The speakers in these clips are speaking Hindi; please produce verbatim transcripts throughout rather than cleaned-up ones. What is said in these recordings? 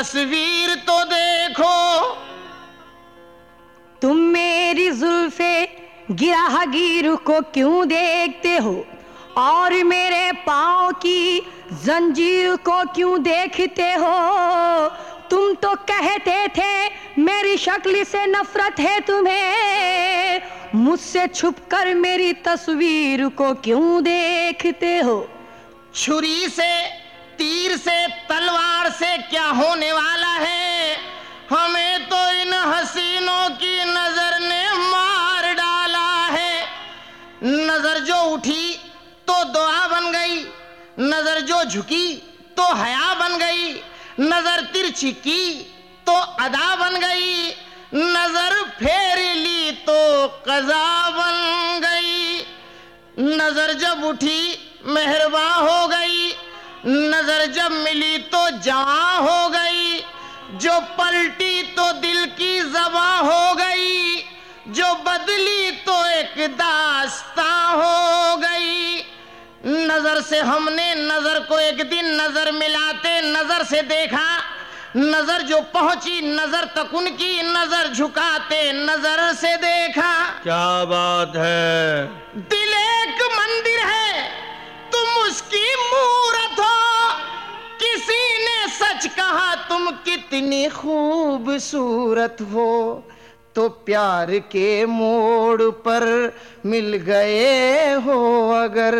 तस्वीर तो देखो। तुम मेरी जुल्फे गिराहगीर को क्यों देखते हो और मेरे पाँव की जंजीर को क्यों देखते हो? तुम तो कहते थे मेरी शक्ल से नफरत है तुम्हें, मुझसे छुपकर मेरी तस्वीर को क्यों देखते हो? छुरी से, तीर से, तलवार से क्या होने वाला है? हमें तो इन हसीनों की नजर ने मार डाला है। नजर जो उठी तो दुआ बन गई, नजर जो झुकी तो हया बन गई, नजर तिरछी की तो अदा बन गई, नजर फेर ली तो कज़ा बन गई। नजर जब उठी मेहरबा हो गई, नजर जब मिली तो जवां हो गई, जो पलटी तो दिल की ज़बां हो गई, जो बदली तो एक दास्तां हो गई। नजर से हमने नजर को एक दिन नजर मिलाते नजर से देखा, नजर जो पहुंची नजर तक उनकी, नजर झुकाते नजर से देखा। क्या बात है? दिल एक मंदिर है, तुम उसकी मूरत हो। किसी ने सच कहा तुम कितनी खूबसूरत हो, तो प्यार के मोड़ पर मिल गए हो अगर।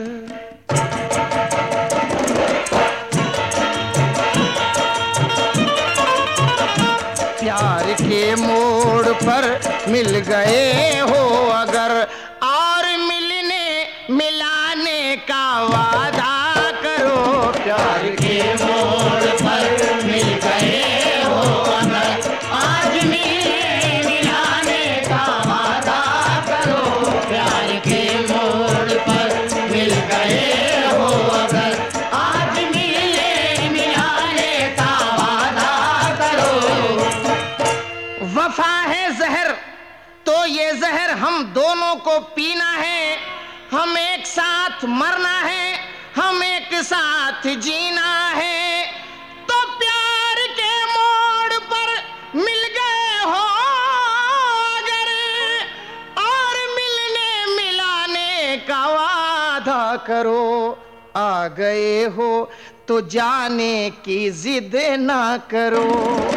प्यार के मोड़ पर मिल गए हो अगर, और मिलने मिलाने का वादा करो। प्यार के मोड़ पर मिल गए हो अगर, आज मिलने मिलाने का वादा करो। प्यार के मोड़ पर मिल गए हो अगर, आज मिलने मिलाने का वादा करो। वफा है जहर तो ये जहर हम दोनों को पीना है, हम एक साथ मरना है, हम एक साथ जीना है। तो प्यार के मोड़ पर मिल गए हो अगर, और मिलने मिलाने का वादा करो। आ गए हो तो जाने की जिद ना करो।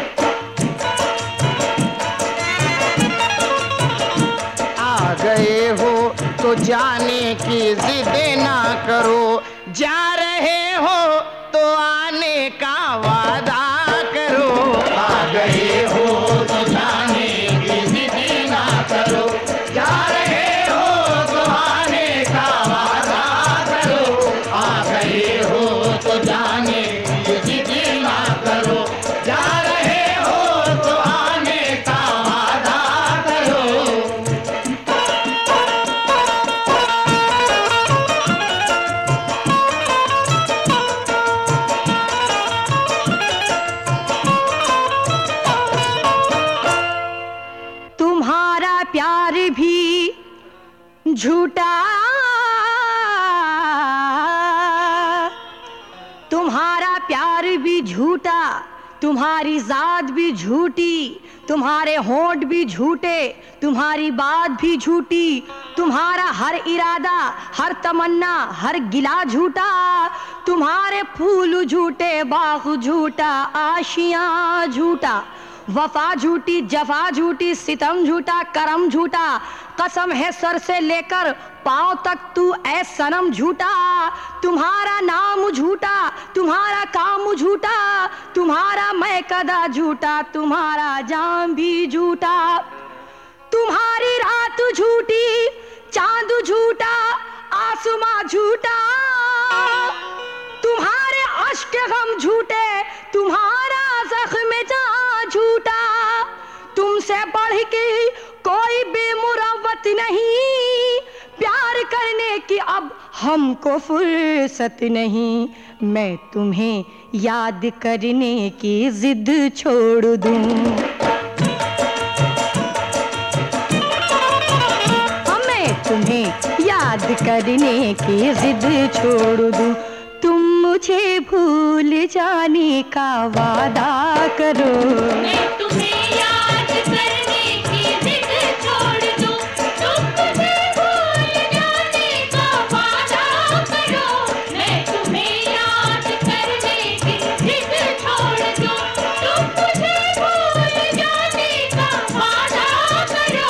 आ गए हो तो जाने की जिद ना करो, जा रहे हो तो आने का वादा करो। आ गए हो तो जाने की जिद ना करो, जा रहे हो तो आने का वादा करो। आ गए हो तो जाने की जिद ना करो, जा रहे हो तो आने का वादा करो। प्यार भी झूठा, तुम्हारा प्यार भी झूठा, तुम्हारी जात भी झूठी, तुम्हारे होंठ भी झूठे, तुम्हारी बात भी झूठी, तुम्हारा हर इरादा, हर तमन्ना, हर गिला झूठा, तुम्हारे फूल झूठे, बाग झूठा, आशियां झूठा, वफा झूठी, जफा झूठी, सितम झूठा, करम झूठा, कसम है सर से लेकर पांव तक तू ऐ सनम झूठा। तुम्हारा नाम झूठा, तुम्हारा काम झूठा, तुम्हारा मैं कदा झूठा, तुम्हारा जाम भी झूठा। तुम्हारी रात झूठी, चांद झूठा, आसमां झूठा, तुम्हारे अश्क गम झूठे, तुम्हारा जख्म जां झूठा। तुमसे बढ़ के कोई बेमुरव्वत नहीं, प्यार करने की अब हमको फुर्सत नहीं। मैं तुम्हें याद करने की जिद छोड़ दूं, मैं तुम्हें याद करने की जिद छोड़ दूं। तुम मुझे मुझे भूल जाने का वादा करो। मैं तुम्हें याद करने की जिद छोड़ दूं, तुम मुझे भूल जाने का वादा करो। मैं तुम्हें याद करने की जिद छोड़ दूं, तुम मुझे भूल जाने का वादा करो।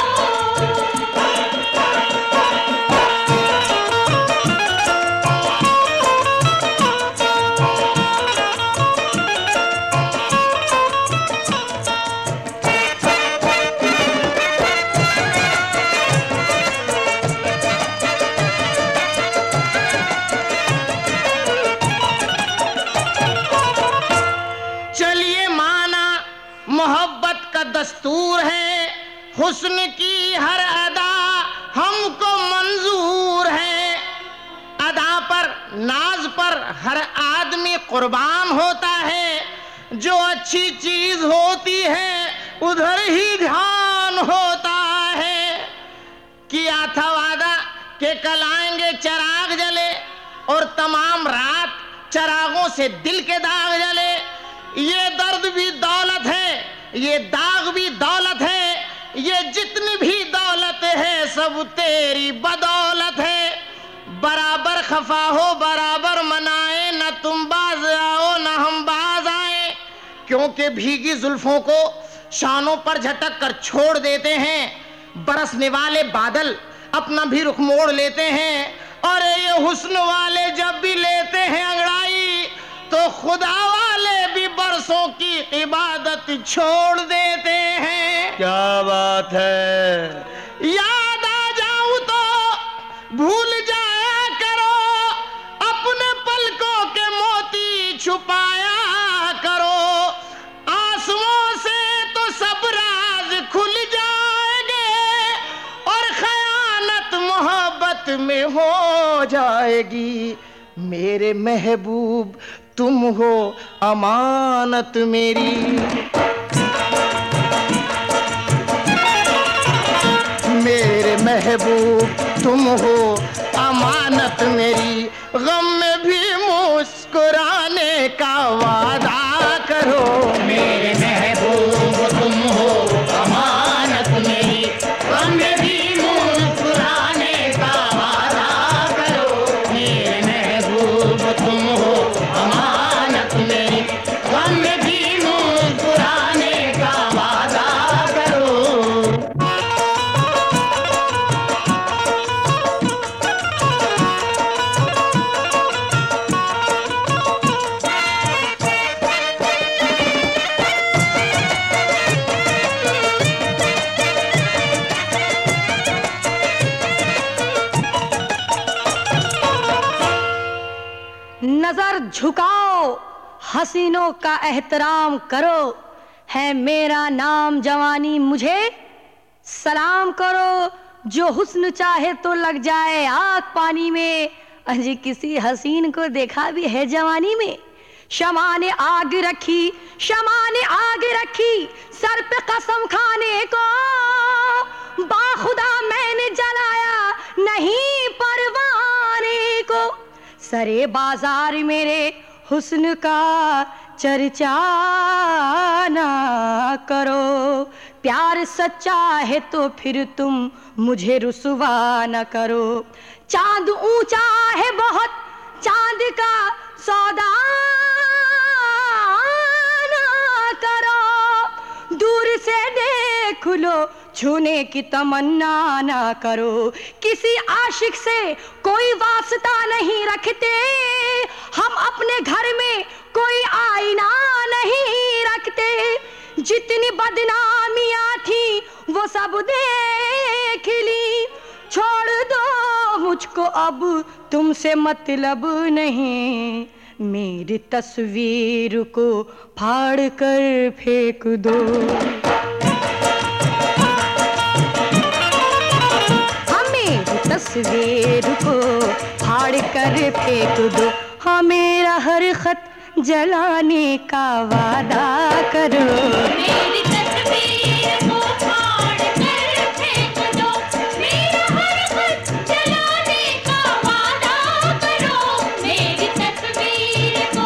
चलिए माना मोहब्बत का दस्तूर है, हुस्न की हर अदा हमको मंजूर है। अदा पर नाज पर हर आदमी कुर्बान होता है, जो अच्छी चीज होती है उधर ही ध्यान होता है। किया था वादा कि कल आएंगे चिराग जले, और तमाम रात चिरागों से दिल के दाग जले। ये दर्द भी दौलत है, ये दाग भी दौलत है, ये जितनी भी दौलत है सब तेरी बदौलत है। बराबर खफा हो बराबर मनाए, न तुम बाज आओ न हम बाज आए। क्योंकि भीगी जुल्फों को शानों पर झटक कर छोड़ देते हैं, बरसने वाले बादल अपना भी रुख मोड़ लेते हैं। और ये हुस्न वाले जब भी लेते हैं अंगड़ाई, तो खुदा वाले भी बरसों की इबादत छोड़ देते हैं। क्या बात है। याद आ जाऊं तो भूल जाया करो, अपने पलकों के मोती छुपाया करो। आंसुओं से तो सब राज खुल जाएंगे, और खयानत मोहब्बत में हो जाएगी। मेरे महबूब तुम हो अमानत मेरी, मेरे महबूब तुम हो अमानत मेरी। गम में भी मुस्कुराने का वादा करो। मेरे महबूब तुम हो अमानत मेरी, गम में भी मुस्कुराने का वादा करो। मेरे महबूब तुम हो अमानत मेरी, गम में भी मुस्कुराने का वादा करो। नजर झुकाओ, हसीनों का एहतराम करो। है मेरा नाम जवानी, मुझे सलाम करो। जो हुस्न चाहे तो लग जाए आग पानी में। अजी किसी हसीन को देखा भी है जवानी में। शमा ने आग रखी, शमा ने आग रखी सर पे कसम खाने को। बाखुदा मैंने जलाया नहीं परवाने को। सरे बाजार मेरे हुस्न का चर्चा ना करो। प्यार सच्चा है तो फिर तुम मुझे रुसवा न करो। चांद ऊंचा है बहुत, चांद का सौदा ना करो। दूर से देख लो, छूने की तमन्ना ना करो। किसी आशिक से कोई वास्ता नहीं रखते, हम अपने घर में कोई आईना नहीं रखते। जितनी बदनामियां थी वो सब देख ली। छोड़ दो मुझको अब तुमसे मतलब नहीं। मेरी तस्वीर को फाड़ कर फेंक दो। तस्वीर को फाड़ कर फेंक दो। हाँ मेरा हर खत जलाने का वादा करो। मेरी तस्वीर को फाड़ कर फेंक दो। मेरा हर खत जलाने का वादा करो। मेरी तस्वीर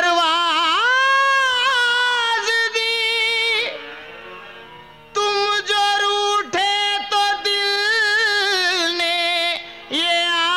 परवाज दी, तुम जो रूठे तो दिल ने ये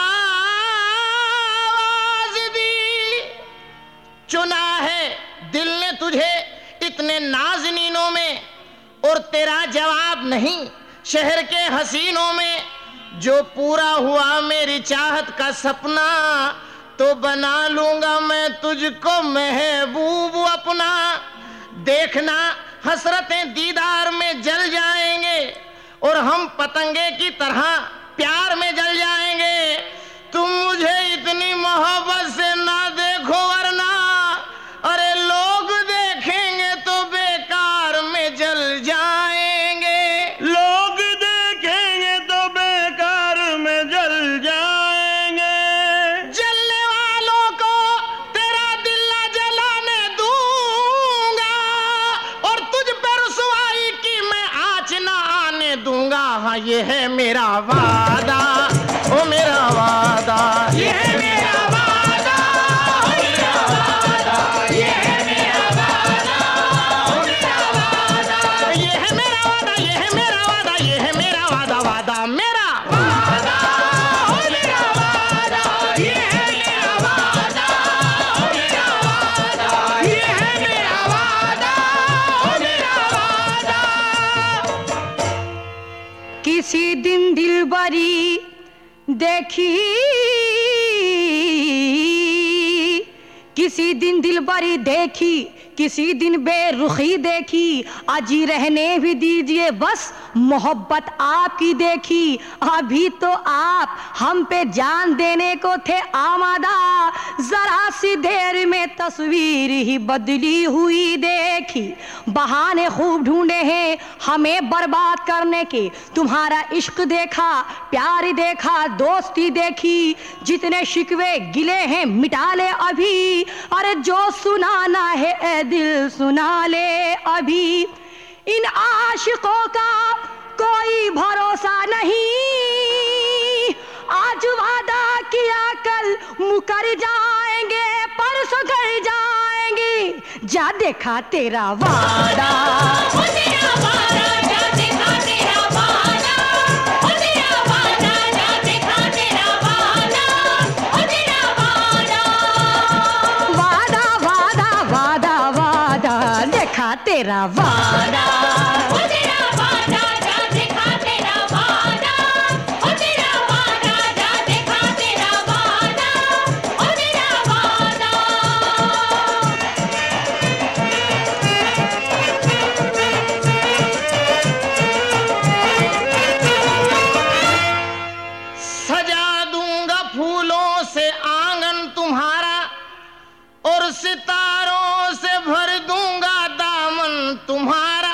आवाज दी। चुना है दिल ने तुझे इतने नाज़नीनों में, और तेरा जवाब नहीं शहर के हसीनों में। जो पूरा हुआ मेरी चाहत का सपना, तो बना लूंगा मैं तुझको महबूब अपना। देखना हसरतें दीदार में जल जाएंगे, और हम पतंगे की तरह प्यार में जल जाएंगे। तुम मुझे इतनी मोहब्बत से ना देखो, वरना अरे लोग देखेंगे तो बेकार में जल जाएंगे। लोग देखेंगे तो बेकार में जल जाएंगे। जलने वालों को तेरा दिल ना जलाने दूंगा, और तुझ पे रुसवाई की मैं आँच ना आने दूंगा। हाँ ये है मेरा वादा, ओ मेरा वादा, ये है मेरा वादा, ओ मेरा वादा, ये है मेरा वादा, ओ मेरा वादा, ये है मेरा वादा, ये है मेरा वादा, ये है मेरा वादा, वादा मेरा वादा, ओ मेरा वादा, ये है मेरा वादा, ओ मेरा वादा, ये है मेरा वादा, ओ मेरा वादा। किसी दिन दिलबरी देखी, किसी दिन दिलबरी देखी, किसी दिन बेरुखी देखी। अजी रहने भी दीजिए बस मोहब्बत आपकी देखी। अभी तो आप हम पे जान देने को थे आमादा, जरा सी देर में तस्वीर ही बदली हुई देखी। बहाने खूब ढूंढे हैं हमें बर्बाद करने के, तुम्हारा इश्क देखा, प्यार देखा, दोस्ती देखी। जितने शिकवे गिले हैं मिटा ले अभी, अरे जो सुनाना है ए दिल सुना ले अभी। इन आशिकों का कोई भरोसा नहीं, आज वादा किया कल मुकर जाएंगे, परसों कर जाएंगे। जा देखा तेरा वादा, ओ तेरा वादा, जा देखा तेरा वादा, ओ तेरा वादा, जा देखा तेरा वादा, ओ तेरा वादा। वादा वादा वादा वादा, देखा तेरा वादा। ओ तेरा वादा, जा देखा तेरा वादा, ओ तेरा वादा, जा देखा तेरा वादा, ओ तेरा वादा। सजा दूंगा फूलों से आंगन तुम्हारा, और सितारों से भर दूंगा दामन तुम्हारा।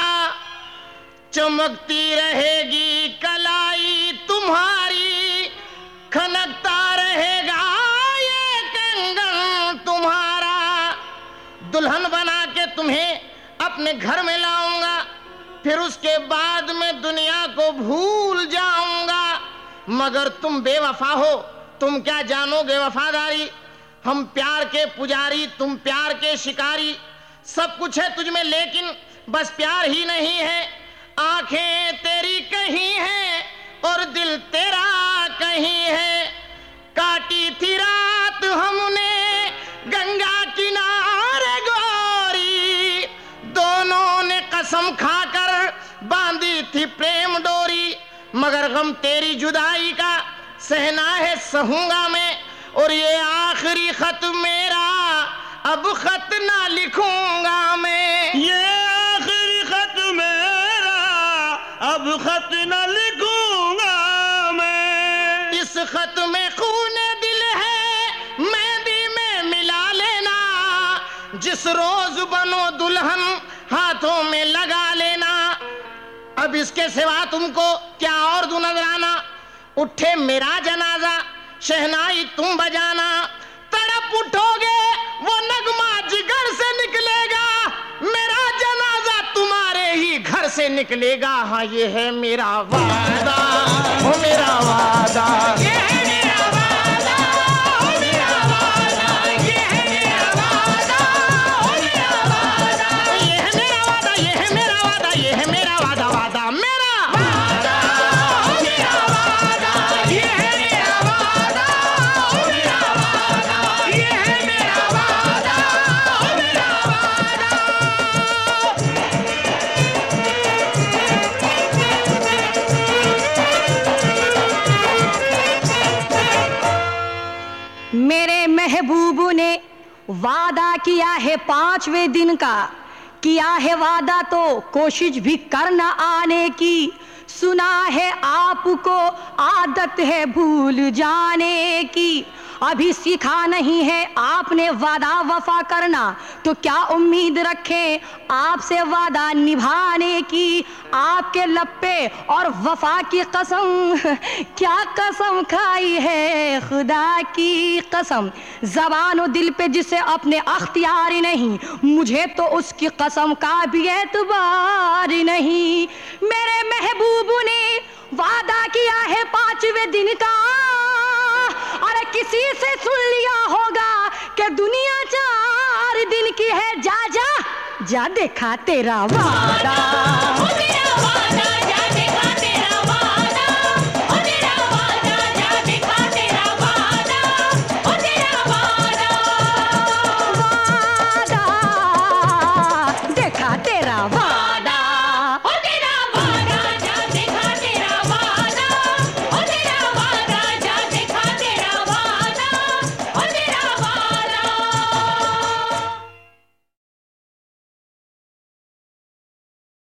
चमकती रहेगी कलाई तुम्हारी, खनकता रहेगा ये कंगन तुम्हारा। दुल्हन बना के तुम्हें अपने घर में लाऊंगा, फिर उसके बाद में दुनिया को भूल जाऊंगा। मगर तुम बेवफा हो, तुम क्या जानोगे वफादारी। हम प्यार के पुजारी, तुम प्यार के शिकारी। सब कुछ है तुझ में लेकिन बस प्यार ही नहीं है। आंखें तेरी कहीं हैं और दिल तेरा कहीं है। काटी थी रात हमने गंगा किनारे गोरी, दोनों ने कसम खाकर बांधी थी प्रेम डोरी। मगर गम तेरी जुदाई का सहना है सहूंगा मैं, और ये आखिरी खत मेरा अब खत ना लिखूंगा मैं। ये आखिरी खत मेरा अब खत न लिखूंगा मैं। इस खत में खूने दिल है मेहंदी में मिला लेना, जिस रोज बनो दुल्हन हाथों में लगा लेना। अब इसके सिवा तुमको क्या और दूं नजराना। उठे मेरा जनाजा शहनाई तुम बजाना, तड़प उठोगे वो नगमा जिगर से निकलेगा। मेरा जनाजा तुम्हारे ही घर से निकलेगा। हाँ ये है मेरा वादा, ओ मेरा वादा, ये है मेरा वादा, ओ मेरा वादा, ये है मेरा वादा, वादा किया है पांचवें दिन का, किया है वादा तो कोशिश भी करना आने की। सुना है आपको आदत है भूल जाने की, अभी सीखा नहीं है आपने वादा वफा करना, तो क्या उम्मीद रखें आपसे वादा निभाने की। आपके लप्पे और वफा की कसम, क्या कसम खाई है खुदा की कसम। ज़बान और दिल पे जिसे अपने अख्तियार नहीं, मुझे तो उसकी कसम का भी एतबार नहीं। मेरे महबूब ने वादा किया है पांचवें दिन का, अरे किसी से सुन लिया होगा कि दुनिया चार दिन की है। जा जा जा देखा तेरा वादा।